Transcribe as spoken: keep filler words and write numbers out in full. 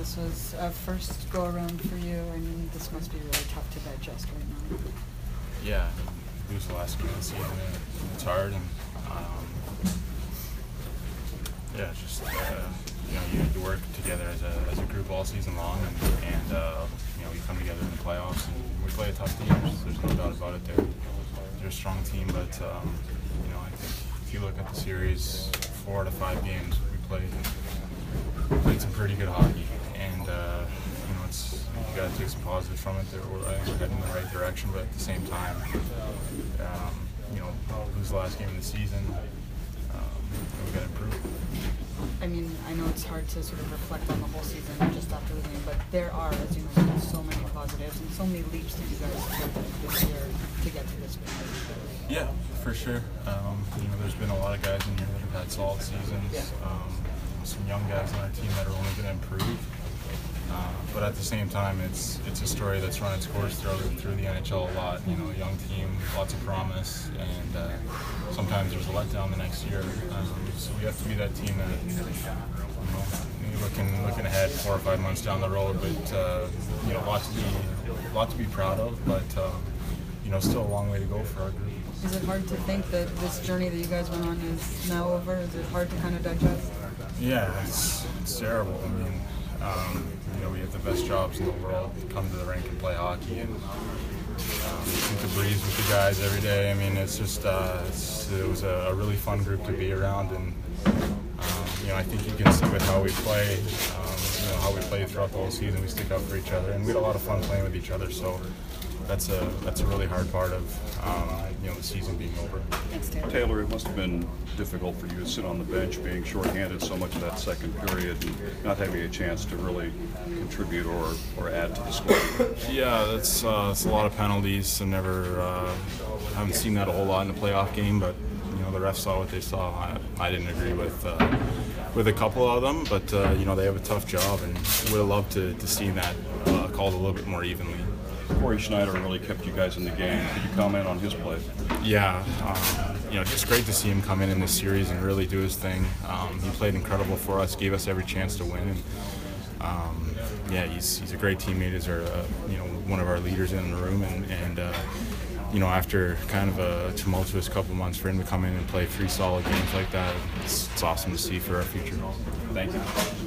this was a first go around for you. I mean, this must be really tough to digest right now. Yeah, it was the last game of the season, and it's hard, and um, yeah, just uh, you know, you, you work together as a as a group all season long, and, and uh, you know, we come together in the playoffs, and we play a tough team. There's, there's no doubt about it. They're they're a strong team, but um, you know, I think if you look at the series, four to five games, we played played some pretty good hockey, and uh, you know, it's you got to take some positives from it. There, we're, I think we're heading in the right direction, but at the same time, um, you know, lose the last game of the season, um, we got to improve. I mean, I know it's hard to sort of reflect on the whole season just after the game, but there are, as you know, so many positives and so many leaps that you guys took this year to get to this point. Yeah, for sure. Um, you know, there's been a lot of guys in here that have had solid seasons. Um, some young guys on our team that are only going to improve. Uh, but at the same time, it's it's a story that's run its course through through the N H L a lot. You know, a young team, lots of promise, and uh, sometimes there's a letdown the next year. Um, so we have to be that team that, you know, looking looking ahead four or five months down the road, but uh, you know, lot to be lot to be proud of, but um, you know, still a long way to go for our group. Is it hard to think that this journey that you guys went on is now over? Is it hard to kind of digest? Yeah, it's, it's terrible. I mean, um, you know, we have the best jobs in the world. We come to the rink and play hockey, and um, shoot the breeze with the guys every day. I mean, it's just uh, it's, it was a, a really fun group to be around, and um, you know, I think you can see with how we play, um, you know, how we play throughout the whole season. We stick up for each other, and we had a lot of fun playing with each other. So that's a that's a really hard part of um, you know, the season being over. Thanks, Taylor. Taylor, it must have been difficult for you to sit on the bench, being shorthanded so much of that second period, and not having a chance to really contribute or, or add to the score. Yeah, that's uh, that's a lot of penalties. I never uh, haven't seen that a whole lot in a playoff game, but you know, the refs saw what they saw. I, I didn't agree with uh, with a couple of them, but uh, you know, they have a tough job, and would have loved to to see that uh, called a little bit more evenly. Corey Schneider really kept you guys in the game. Could you comment on his play? Yeah, um, you know, just great to see him come in in this series and really do his thing. Um, he played incredible for us, gave us every chance to win, and um, yeah, he's he's a great teammate. He's our uh, you know, one of our leaders in the room, and and uh, you know, after kind of a tumultuous couple months, for him to come in and play three solid games like that, it's, it's awesome to see for our future. Thank you.